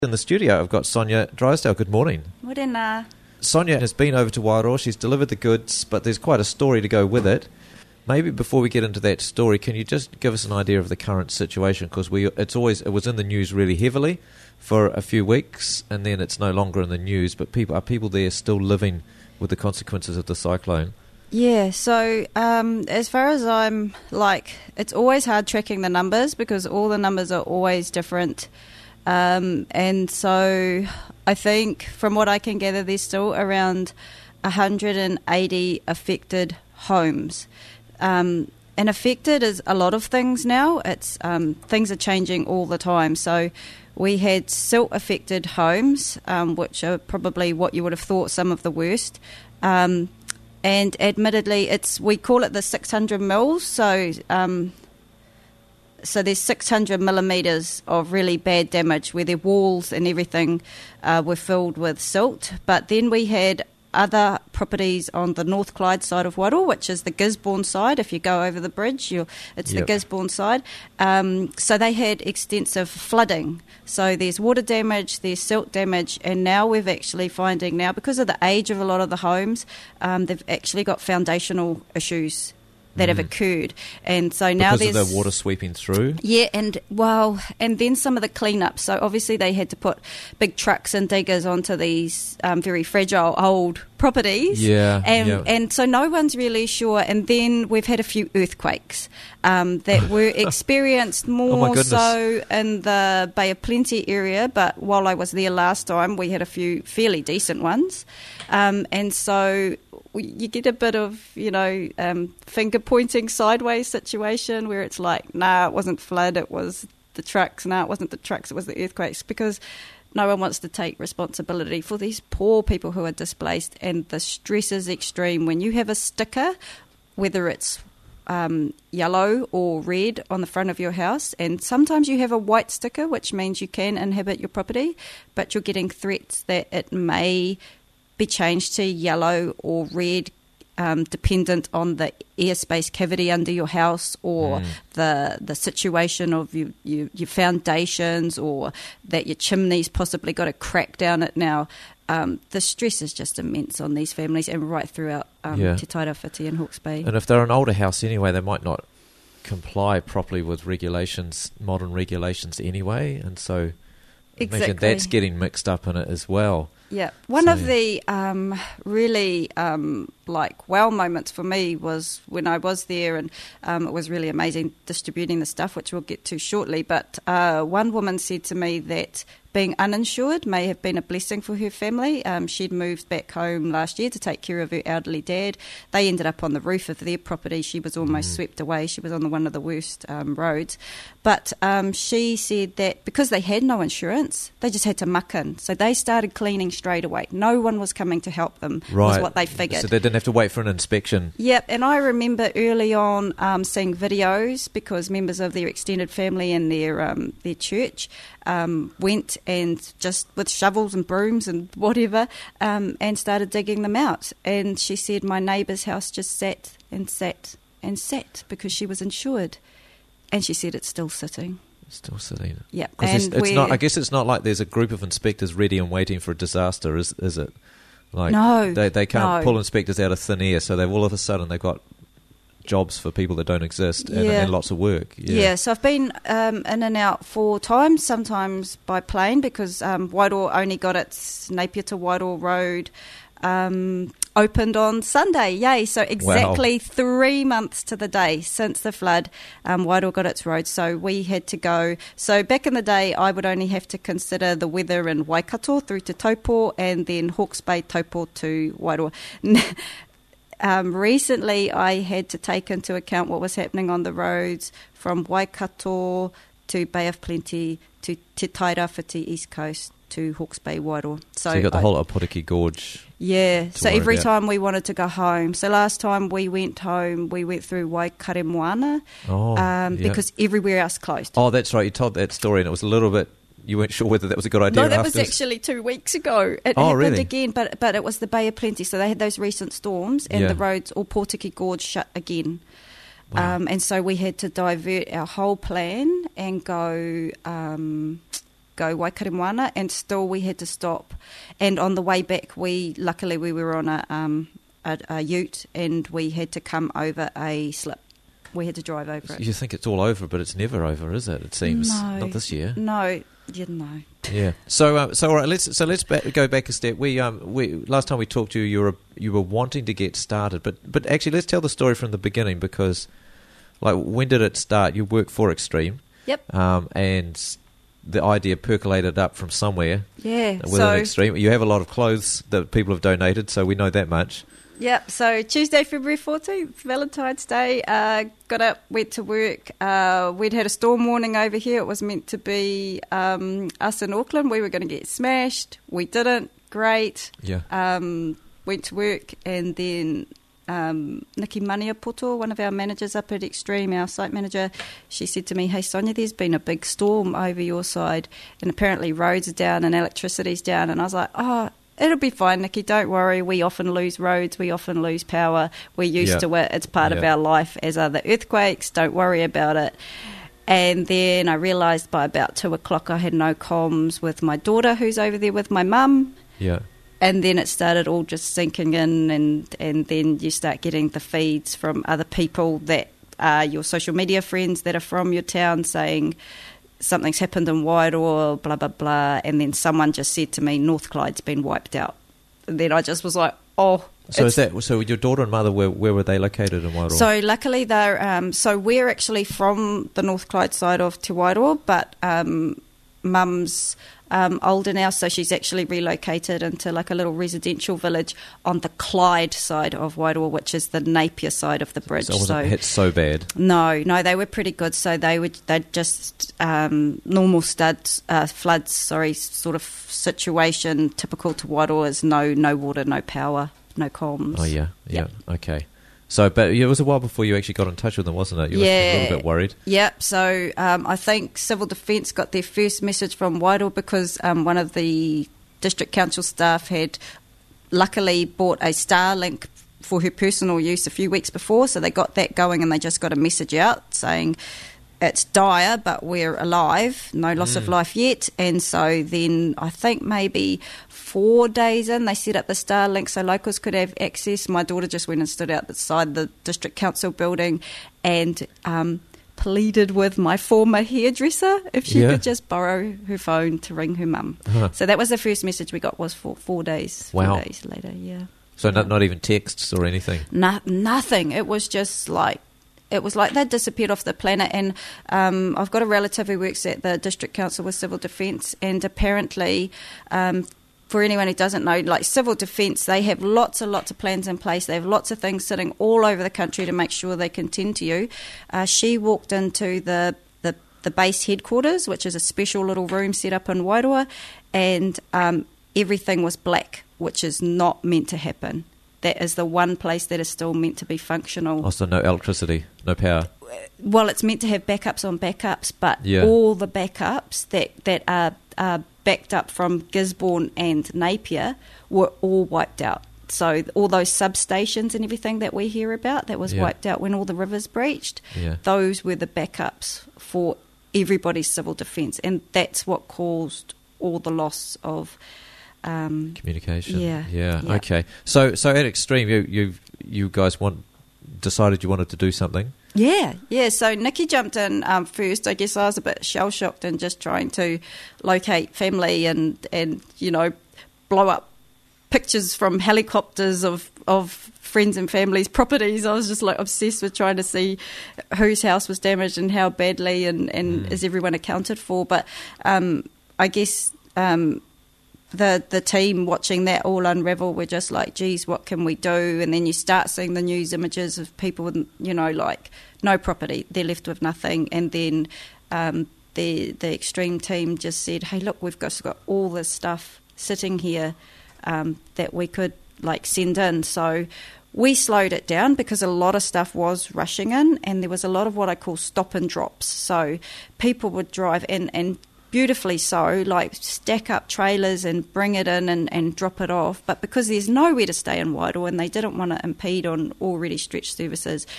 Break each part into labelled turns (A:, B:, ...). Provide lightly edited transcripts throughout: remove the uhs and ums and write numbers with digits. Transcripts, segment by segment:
A: In the studio, I've got Sonia Drysdale. Good morning.
B: Morena.
A: Sonia has been over to Wairoa. She's delivered the goods, but there's quite a story to go with it. Maybe before we get into that story, can you just give us an idea of the current situation? Because it was in the news really heavily for a few weeks, and then it's no longer in the news. But are people there still living with the consequences of the cyclone?
B: Yeah, so as far as it's always hard tracking the numbers because all the numbers are always different. And so I think from what I can gather, there's still around 180 affected homes. And affected is a lot of things now. It's things are changing all the time. So we had silt-affected homes, which are probably what you would have thought some of the worst. And admittedly, we call it the 600 mils. So there's 600 millimetres of really bad damage where their walls and everything were filled with silt. But then we had other properties on the North Clyde side of Wairoa, which is the Gisborne side. If you go over the bridge, it's the Gisborne side. So they had extensive flooding. So there's water damage, there's silt damage, and now we're actually finding because of the age of a lot of the homes, they've actually got foundational issues that have occurred, and so now
A: because of the water sweeping through.
B: Yeah, and then some of the cleanup. So obviously they had to put big trucks and diggers onto these very fragile old properties. And so no one's really sure. And then we've had a few earthquakes that were experienced more so in the Bay of Plenty area. But while I was there last time, we had a few fairly decent ones, and so you get a bit of, finger pointing sideways situation where it's like, nah, it wasn't flood, it was the trucks. Nah, it wasn't the trucks, it was the earthquakes, because no one wants to take responsibility for these poor people who are displaced, and the stress is extreme. When you have a sticker, whether it's yellow or red on the front of your house, and sometimes you have a white sticker, which means you can inhabit your property, but you're getting threats that it may be changed to yellow or red, dependent on the airspace cavity under your house or the situation of your foundations, or that your chimney's possibly got a crack down it now. The stress is just immense on these families and right throughout Te Tairawhiti and Hawke's Bay.
A: And if they're an older house anyway, they might not comply properly with modern regulations anyway, and so imagine that's getting mixed up in it as well.
B: Yeah, one of the really wow moments for me was when I was there, and it was really amazing distributing the stuff, which we'll get to shortly. But one woman said to me that being uninsured may have been a blessing for her family. She'd moved back home last year to take care of her elderly dad. They ended up on the roof of their property. She was almost swept away. She was on one of the worst roads. But she said that because they had no insurance, they just had to muck in. So they started cleaning straight away. No one was coming to help them, was what they figured.
A: So they didn't have to wait for an inspection.
B: Yep, and I remember early on seeing videos, because members of their extended family and their church went and just with shovels and brooms and whatever, and started digging them out. And she said my neighbour's house just sat and sat and sat because she was insured. And she said it's still sitting.
A: Still sitting.
B: Yeah,
A: and it's not. I guess it's not like there's a group of inspectors ready and waiting for a disaster, is it? Like, no, they can't pull inspectors out of thin air. So all of a sudden they've got jobs for people that don't exist, and lots of work.
B: Yeah, so I've been in and out 4 times, sometimes by plane, because Wairoa only got its Napier to Wairoa Road opened on Sunday. Yay! So exactly 3 months to the day since the flood, Wairoa got its road. So we had to go. So back in the day, I would only have to consider the weather in Waikato through to Taupo, and then Hawke's Bay, Taupo to Wairoa. Recently, I had to take into account what was happening on the roads from Waikato to Bay of Plenty to Te Tairawhiti East Coast to Hawke's Bay, Wairoa.
A: So you got the whole Opotiki Gorge.
B: Yeah, so every time we wanted to go home. So last time we went home, we went through Waikaremoana because everywhere else closed.
A: Oh, that's right. You told that story, and it was a little bit you weren't sure whether that was a good idea.
B: No, that was actually 2 weeks ago. It happened again, but it was the Bay of Plenty. So they had those recent storms, and the roads, all Portiki Gorge, shut again. And so we had to divert our whole plan and go go Waikaremoana, and still we had to stop. And on the way back, luckily we were on a ute, and we had to come over a slip. We had to drive over it.
A: You think it's all over, but it's never over, is it? It seems.
B: No,
A: not this year.
B: No, no.
A: Yeah. So all right. Let's go back a step. We last time we talked to you, you were wanting to get started, but actually, let's tell the story from the beginning, because, like, when did it start? You work for Extreme.
B: Yep.
A: And the idea percolated up from somewhere.
B: Yeah.
A: Within Extreme, you have a lot of clothes that people have donated, so we know that much.
B: Yep, so Tuesday, February 14th, Valentine's Day, got up, went to work. We'd had a storm warning over here. It was meant to be us in Auckland. We were going to get smashed. We didn't. Great.
A: Yeah.
B: Went to work, and then Niki Maniapoto, one of our managers up at Extreme, our site manager, she said to me, "Hey, Sonia, there's been a big storm over your side, and apparently roads are down and electricity's down." And I was like, "Oh, it'll be fine, Nikki, don't worry. We often lose roads. We often lose power. We're used to it. It's part of our life, as are the earthquakes. Don't worry about it." And then I realised by about 2 o'clock I had no comms with my daughter, who's over there with my mum.
A: Yeah.
B: And then it started all just sinking in, and then you start getting the feeds from other people that are your social media friends that are from your town saying, "Something's happened in Wairoa, blah, blah, blah." And then someone just said to me, "North Clyde's been wiped out." And then I just was like, oh.
A: So your daughter and mother, where were they located in Wairoa?
B: So luckily they're, so we're actually from the North Clyde side of Te Wairoa, but Mum's older now, so she's actually relocated into like a little residential village on the Clyde side of Wairoa, which is the Napier side of the bridge.
A: So it wasn't hit so bad?
B: No, they were pretty good. So they'd just normal floods, sort of situation, typical to Wairoa, is no water, no power, no comms.
A: Oh, yeah, okay. So, but it was a while before you actually got in touch with them, wasn't it? You were a little bit worried.
B: Yep. So I think Civil Defence got their first message from Wairoa because one of the District Council staff had luckily bought a Starlink for her personal use a few weeks before, so they got that going, and they just got a message out saying, "It's dire, but we're alive. No loss of life yet." And so then I think maybe 4 days in, they set up the Starlink so locals could have access. My daughter just went and stood outside the District Council building and pleaded with my former hairdresser if she could just borrow her phone to ring her mum. Uh-huh. So that was the first message we got, was for 4 days.
A: Wow.
B: 4 days later, yeah.
A: So not even texts or anything?
B: Nothing. It was just like... It was like they'd disappeared off the planet. And I've got a relative who works at the District Council with Civil Defence, and apparently, for anyone who doesn't know, like Civil Defence, they have lots and lots of plans in place. They have lots of things sitting all over the country to make sure they can tend to you. She walked into the base headquarters, which is a special little room set up in Wairoa, and everything was black, which is not meant to happen. That is the one place that is still meant to be functional.
A: Also, no electricity, no power.
B: Well, it's meant to have backups on backups, but all the backups that are backed up from Gisborne and Napier were all wiped out. So all those substations and everything that we hear about, that was wiped out when all the rivers breached, those were the backups for everybody's civil defence, and that's what caused all the loss of...
A: communication. Yeah. Okay. So at Extreme, you guys decided you wanted to do something.
B: Yeah. So Nikki jumped in first. I guess I was a bit shell shocked and just trying to locate family and blow up pictures from helicopters of friends and families' properties. I was just like obsessed with trying to see whose house was damaged and how badly, and is everyone accounted for. But I guess. The team watching that all unravel were just like, geez, what can we do? And then you start seeing the news images of people with, like no property, they're left with nothing. And then the Extreme team just said, hey, look, we've got all this stuff sitting here that we could like send in. So we slowed it down because a lot of stuff was rushing in, and there was a lot of what I call stop and drops. So people would drive in and beautifully so, like stack up trailers and bring it in and drop it off. But because there's nowhere to stay in Wairoa and they didn't want to impede on already stretched services,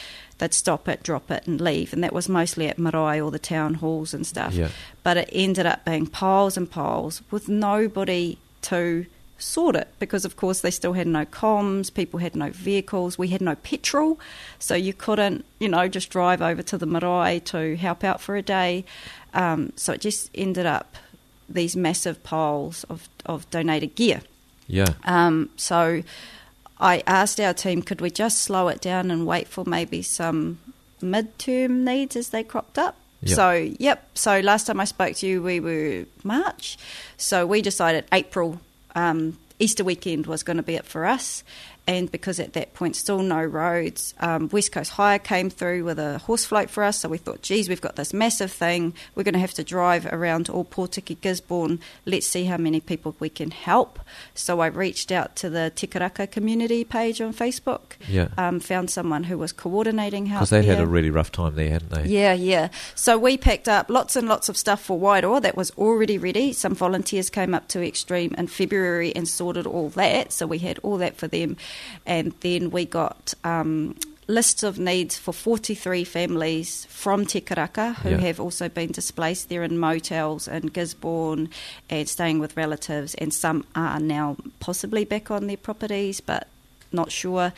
B: they'd stop it, drop it and leave, and that was mostly at marae or the town halls and stuff.
A: Yeah.
B: But it ended up being piles and piles with nobody to sort it, because of course they still had no comms, people had no vehicles, we had no petrol, so you couldn't, just drive over to the marae to help out for a day. So it just ended up these massive piles of donated gear.
A: Yeah.
B: So I asked our team, could we just slow it down and wait for maybe some midterm needs as they cropped up?
A: Yep.
B: So last time I spoke to you, we were March. So we decided April, Easter weekend was going to be it for us. And because at that point still no roads, West Coast Hire came through with a horse float for us, so we thought, geez, we've got this massive thing, we're going to have to drive around all Pōtiki Gisborne, let's see how many people we can help. So I reached out to the Tikaraka community page on Facebook, found someone who was coordinating help.
A: Because they had a really rough time there, hadn't they?
B: Yeah. So we picked up lots and lots of stuff for Wairoa that was already ready. Some volunteers came up to Extreme in February and sorted all that, so we had all that for them. And then we got lists of needs for 43 families from Tikaraka who have also been displaced. They're in motels in Gisborne and staying with relatives, and some are now possibly back on their properties, but not sure.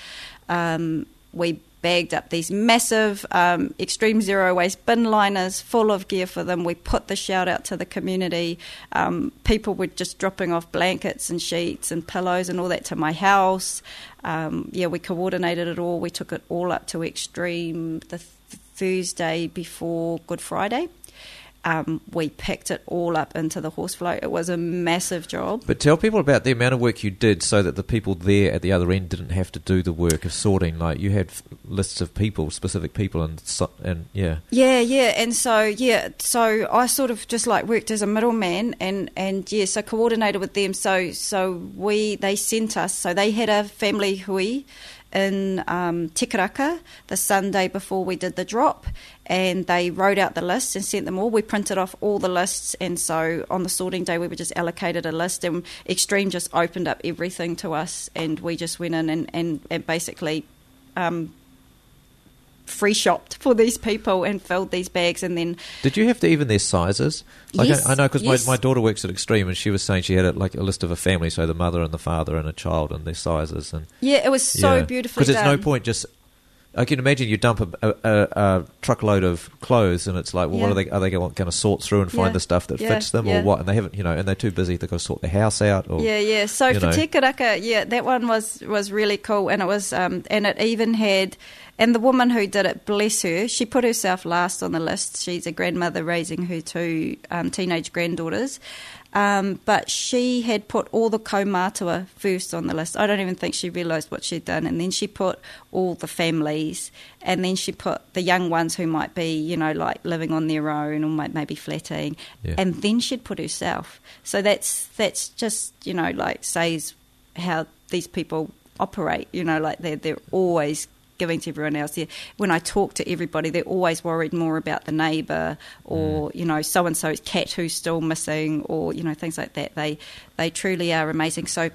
B: We bagged up these massive Extreme Zero Waste bin liners full of gear for them. We put the shout out to the community. People were just dropping off blankets and sheets and pillows and all that to my house. We coordinated it all. We took it all up to Extreme the Thursday before Good Friday. We picked it all up into the horse float. It was a massive job.
A: But tell people about the amount of work you did so that the people there at the other end didn't have to do the work of sorting. Like, you had lists of people, specific people, and yeah.
B: And so I sort of just worked as a middleman and so coordinated with them. So they sent us. So they had a family hui in Tikaraka the Sunday before we did the drop, and they wrote out the lists and sent them all. We printed off all the lists, and so on the sorting day we were just allocated a list, and Extreme just opened up everything to us, and we just went in and basically free shopped for these people and filled these bags. And then
A: did you have to even their sizes?
B: Yes,
A: I know, because my daughter works at Extreme, and she was saying she had a list of a family, so the mother and the father and a child and their sizes. And
B: it was so beautifully done.
A: Because there's no point just... I can imagine you dump a truckload of clothes, and it's like, well, what are they going to sort through and find the stuff that fits them, or what? And they haven't, and they're too busy. They've got to sort the house out. Or,
B: So for Tikaraka, that one was really cool, and it was, and it even had, and the woman who did it, bless her, she put herself last on the list. She's a grandmother raising her two teenage granddaughters. But she had put all the kaumātua first on the list. I don't even think she realised what she'd done. And then she put all the families, and then she put the young ones who might be, living on their own or maybe flatting. Yeah. And then she'd put herself. So that's just, says how these people operate. They're always giving to everyone else. When I talk to everybody, they're always worried more about the neighbour or, so-and-so's cat who's still missing, or, things like that. They truly are amazing. So,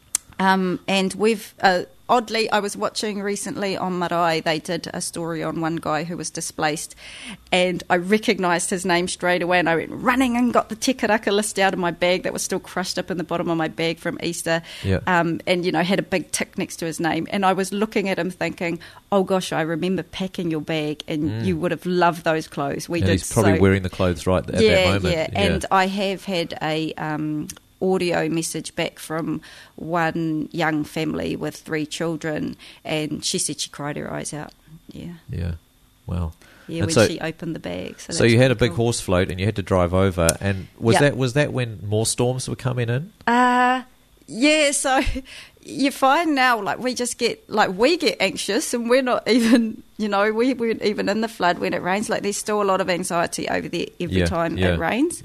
B: and we've... oddly, I was watching recently on Marae, they did a story on one guy who was displaced, and I recognised his name straight away, and I went running and got the Tikaraka list out of my bag that was still crushed up in the bottom of my bag from Easter, and, had a big tick next to his name. And I was looking at him thinking, oh gosh, I remember packing your bag, and you would have loved those clothes.
A: He's probably wearing the clothes right at that moment.
B: Yeah, and I have had a... audio message back from one young family with 3 children, and she said she cried her eyes out.
A: Wow.
B: When she opened the bag.
A: So you had a big horse float, and you had to drive over, and was that when more storms were coming in?
B: So you find now, we just get anxious, and we're not even, we weren't even in the flood when it rains. There's still a lot of anxiety over there every time it rains.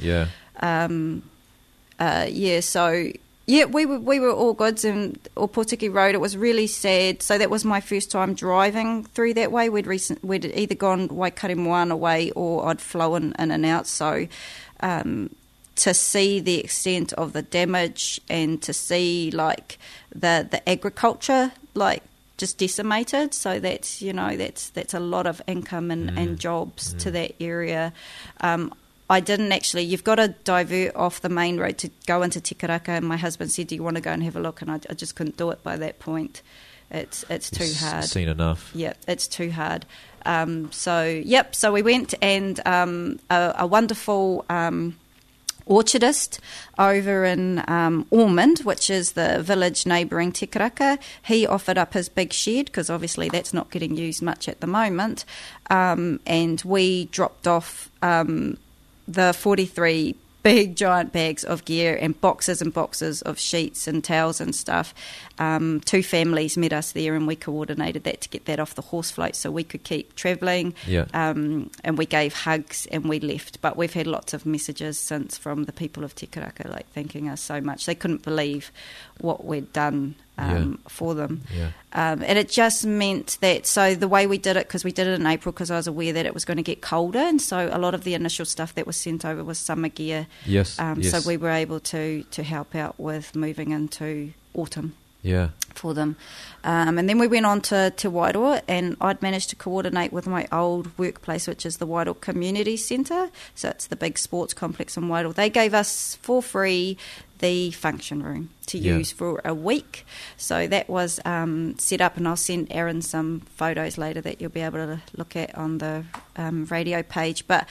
B: We were all goods in Opotiki Road. It was really sad. So that was my first time driving through that way. We'd either gone Waikaremoana way, or I'd flown in and out. So to see the extent of the damage, and to see the agriculture just decimated. So that's a lot of income and jobs to that area. I didn't actually. You've got to divert off the main road to go into Te Karaka, and my husband said, "Do you want to go and have a look?" And I just couldn't do it by that point. It's too hard.
A: Seen enough.
B: Yeah, it's too hard. So we went, and a wonderful orchardist over in Ormond, which is the village neighbouring Te Karaka, he offered up his big shed, because obviously that's not getting used much at the moment, and we dropped off the 43 big giant bags of gear and boxes of sheets and towels and stuff. 2 families met us there, and we coordinated that to get that off the horse float so we could keep travelling.
A: Yeah.
B: And we gave hugs and we left. But we've had lots of messages since from the people of Te Karaka, like thanking us so much. They couldn't believe what we'd done for them.
A: Yeah.
B: And it just meant that, so the way we did it, because we did it in April, because I was aware that it was going to get colder, and so a lot of the initial stuff that was sent over was summer gear.
A: Yes.
B: So we were able to help out with moving into autumn.
A: Yeah.
B: For them. And then we went on to Wairoa, and I'd managed to coordinate with my old workplace, which is the Wairoa Community Centre. So it's the big sports complex in Wairoa. They gave us for free the function room to use for a week. So that was set up, and I'll send Aaron some photos later that you'll be able to look at on the radio page. But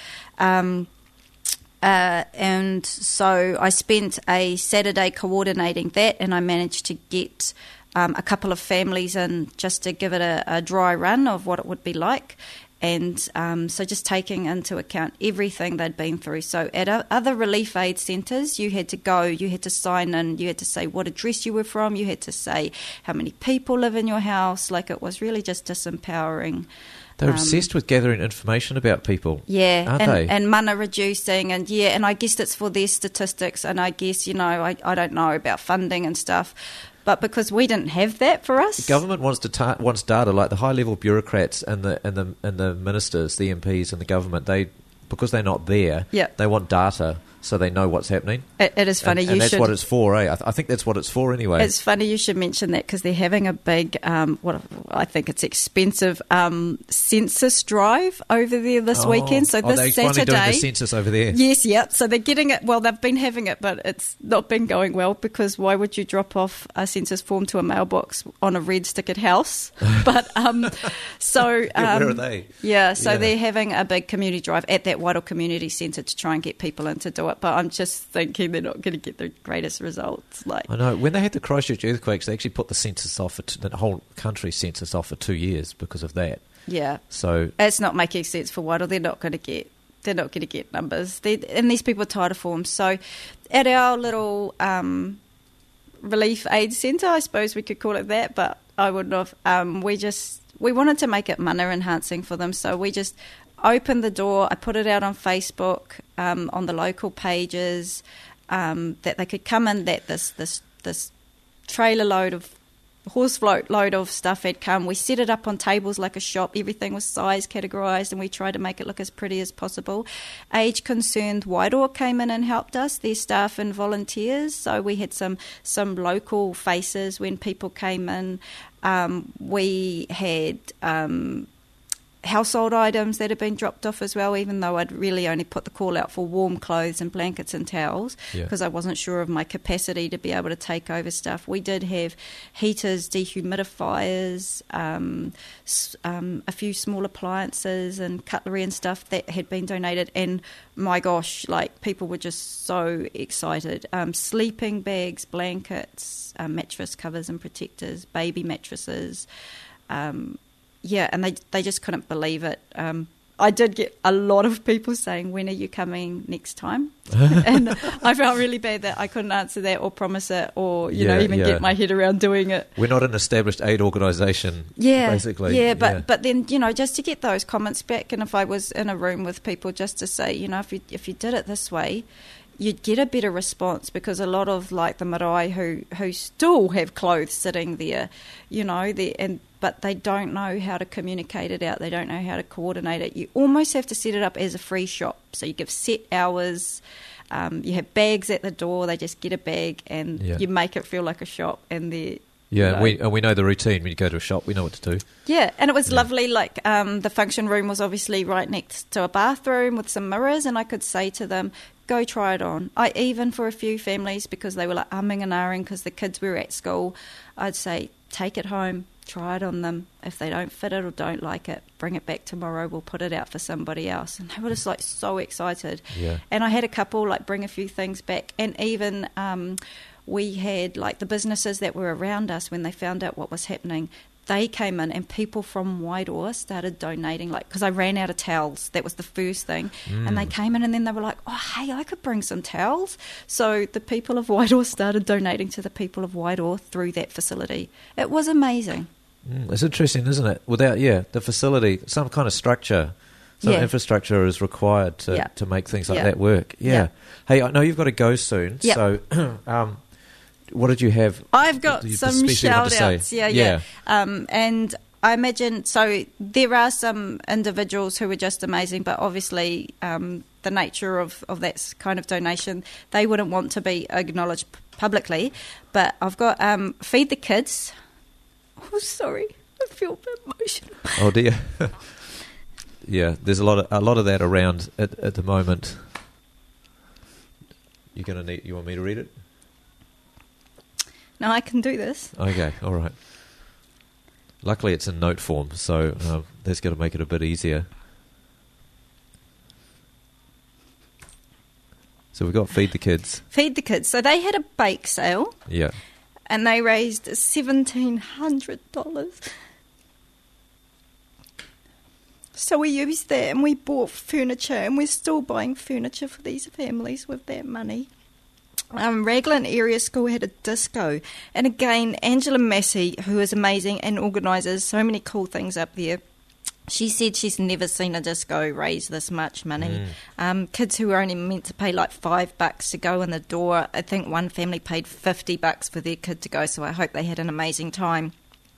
B: and so I spent a Saturday coordinating that, and I managed to get a couple of families in just to give it a dry run of what it would be like. And so just taking into account everything they'd been through. So at other relief aid centres, you had to go, you had to sign in, you had to say what address you were from, you had to say how many people live in your house. Like, it was really just disempowering.
A: They're obsessed with gathering information about people.
B: Yeah,
A: aren't they?
B: And mana reducing, and and I guess it's for their statistics, and I guess, I don't know about funding and stuff, but because we didn't have that for us.
A: The government wants data, like the high level bureaucrats and the ministers, the MPs and the government, because they're not there, they want data so they know what's happening.
B: It is funny.
A: And that's what it's for, eh? I think that's what it's for anyway.
B: It's funny you should mention that, because they're having a big, what I think it's expensive, census drive over there this weekend. So this
A: they're
B: Saturday,
A: finally doing the census over there.
B: Yes, So they're getting it. Well, they've been having it, but it's not been going well, because why would you drop off a census form to a mailbox on a red stickered house? But so
A: where are they?
B: Yeah, so they're having a big community drive at that Wairoa Community Centre to try and get people in to do it. But I'm just thinking they're not going to get the greatest results.
A: I know. When they had the Christchurch earthquakes, they actually put the census off, the whole country census off for 2 years because of that.
B: Yeah.
A: So
B: it's not making sense for Wairoa. They're not going to get numbers. And these people are tired of forms. So at our little relief aid centre, I suppose we could call it that, but I wouldn't have. We wanted to make it mana enhancing for them, so we just opened the door. I put it out on Facebook, on the local pages, that they could come in, that this trailer load of horse float load of stuff had come. We set it up on tables like a shop. Everything was size categorised, and we tried to make it look as pretty as possible. Age Concerned Wairoa came in and helped us, their staff and volunteers. So we had some local faces when people came in. We had household items that had been dropped off as well, even though I'd really only put the call out for warm clothes and blankets and towels, because I wasn't sure of my capacity to be able to take over stuff. We did have heaters, dehumidifiers, a few small appliances and cutlery and stuff that had been donated, and my gosh, like, people were just so excited. Sleeping bags, blankets, mattress covers and protectors, baby mattresses, and they just couldn't believe it. I did get a lot of people saying, when are you coming next time? And I felt really bad that I couldn't answer that or promise it or, even get my head around doing it.
A: We're not an established aid organisation, basically.
B: Yeah, but then, just to get those comments back, and if I was in a room with people, just to say, if you did it this way, you'd get a better response, because a lot of, like, the marae who still have clothes sitting there, but they don't know how to communicate it out. They don't know how to coordinate it. You almost have to set it up as a free shop. So you give set hours. You have bags at the door. They just get a bag, and you make it feel like a shop. And
A: Yeah, we know the routine. When you go to a shop, we know what to do.
B: Yeah, and it was lovely. Like the function room was obviously right next to a bathroom with some mirrors, and I could say to them, go try it on. I even, for a few families, because they were like umming and ahhing because the kids were at school, I'd say, take it home, try it on them. If they don't fit it or don't like it, bring it back tomorrow. We'll put it out for somebody else. And they were just like so excited. Yeah. And I had a couple like bring a few things back, and even we had like the businesses that were around us when they found out what was happening. They came in and people from Wairoa started donating, like, because I ran out of towels. That was the first thing. And they came in and then they were like, oh, hey, I could bring some towels. So the people of Wairoa started donating to the people of Wairoa through that facility. It was amazing.
A: It's interesting, isn't it? Without, the facility, some kind of structure, some infrastructure is required to make things like that work. Yeah. Hey, I know you've got to go soon. So what did you have?
B: I've got some shout-outs. Yeah. And I imagine, so there are some individuals who are just amazing, but obviously the nature of that kind of donation, they wouldn't want to be acknowledged publicly. But I've got Feed the Kids. Oh, sorry. I feel a bit emotional.
A: Oh, dear. Yeah, there's a lot of that around at the moment. You want me to read it?
B: No, I can do this.
A: Okay, all right. Luckily, it's in note form, so that's going to make it a bit easier. So we've got Feed the Kids.
B: Feed the Kids. So they had a bake sale.
A: Yeah.
B: And they raised $1,700. So we used that and we bought furniture, and we're still buying furniture for these families with that money. Raglan Area School had a disco, and again, Angela Massey, who is amazing and organises so many cool things up there, she said she's never seen a disco raise this much money. Kids who were only meant to pay like $5 to go in the door, I think one family paid $50 for their kid to go, so I hope they had an amazing time.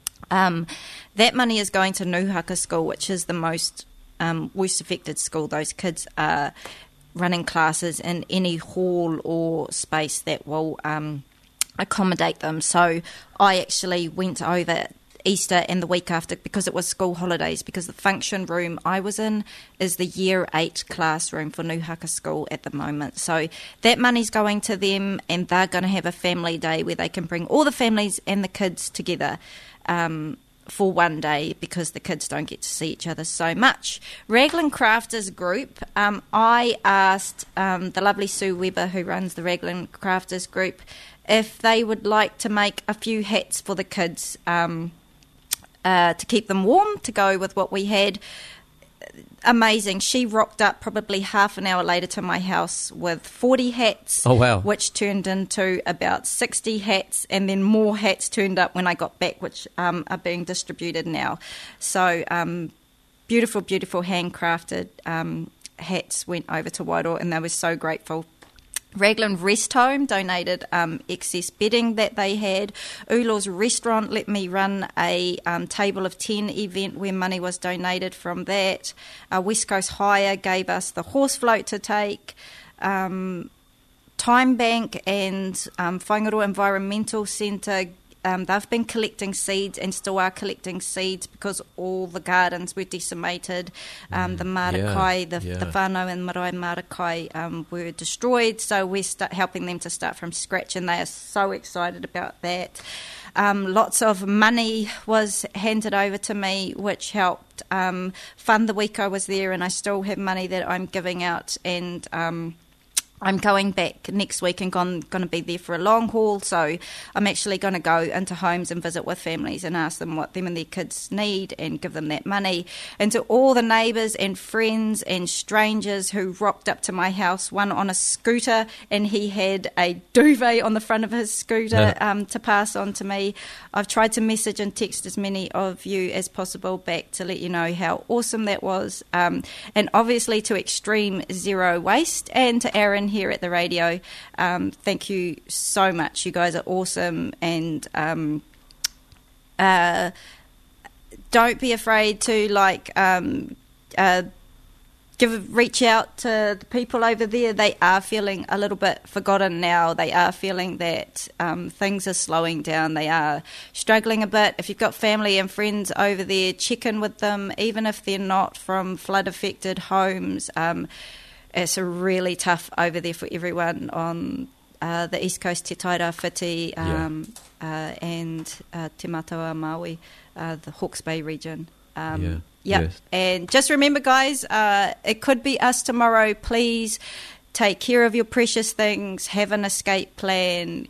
B: That money is going to Nuhaka School, which is the most worst affected school. Those kids are running classes in any hall or space that will accommodate them. So I actually went over Easter and the week after because it was school holidays, because the function room I was in is the Year 8 classroom for Nuhaka School at the moment. So that money's going to them, and they're going to have a family day where they can bring all the families and the kids together for one day, because the kids don't get to see each other so much. Raglan Crafters Group, I asked the lovely Sue Weber, who runs the Raglan Crafters Group, if they would like to make a few hats for the kids to keep them warm, to go with what we had. Amazing. She rocked up probably half an hour later to my house with 40 hats.
A: Oh, wow.
B: Which turned into about 60 hats, and then more hats turned up when I got back, which are being distributed now. So beautiful, beautiful handcrafted hats went over to Wairoa, and they were so grateful. Raglan Rest Home donated excess bedding that they had. Ulaw's Restaurant let me run a Table of 10 event where money was donated from that. West Coast Hire gave us the horse float to take. Time Bank and Whangaroa Environmental Centre, they've been collecting seeds and still are collecting seeds because all the gardens were decimated. The Marakai, the whānau and Marae Marakai were destroyed, so we're helping them to start from scratch, and they are so excited about that. Lots of money was handed over to me, which helped fund the week I was there, and I still have money that I'm giving out, and I'm going back next week and going to be there for a long haul, so I'm actually going to go into homes and visit with families and ask them what them and their kids need and give them that money. And to all the neighbours and friends and strangers who rocked up to my house, one on a scooter, and he had a duvet on the front of his scooter to pass on to me. I've tried to message and text as many of you as possible back to let you know how awesome that was. And obviously to Extreme Zero Waste and to Aaron here at the radio, thank you so much. You guys are awesome, and don't be afraid to reach out to the people over there. They are feeling a little bit forgotten now. They are feeling that things are slowing down. They are struggling a bit. If you've got family and friends over there, check in with them, even if they're not from flood-affected homes. It's really tough over there for everyone on the East Coast, Te Tairāwhiti and Te Matawa Maui, the Hawke's Bay region. Yes. And just remember, guys, it could be us tomorrow. Please take care of your precious things. Have an escape plan.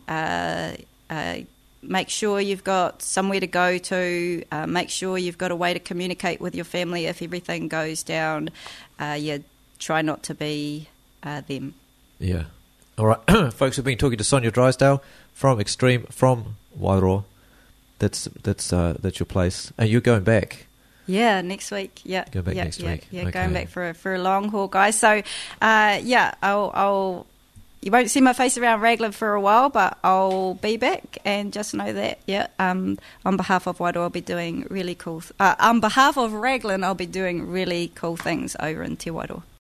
B: Make sure you've got somewhere to go to. Make sure you've got a way to communicate with your family if everything goes down. Try not to be them. Yeah.
A: All right, folks, we've been talking to Sonia Drysdale from Wairoa. That's your place. And you're going back.
B: Yeah, next week. Yeah,
A: go back next week.
B: Yeah, okay. Going back for a long haul, guys. So, I'll you won't see my face around Raglan for a while, but I'll be back, and just know that. On behalf of Wairoa, I'll be doing really cool. On behalf of Raglan, I'll be doing really cool things over in Te Wairoa.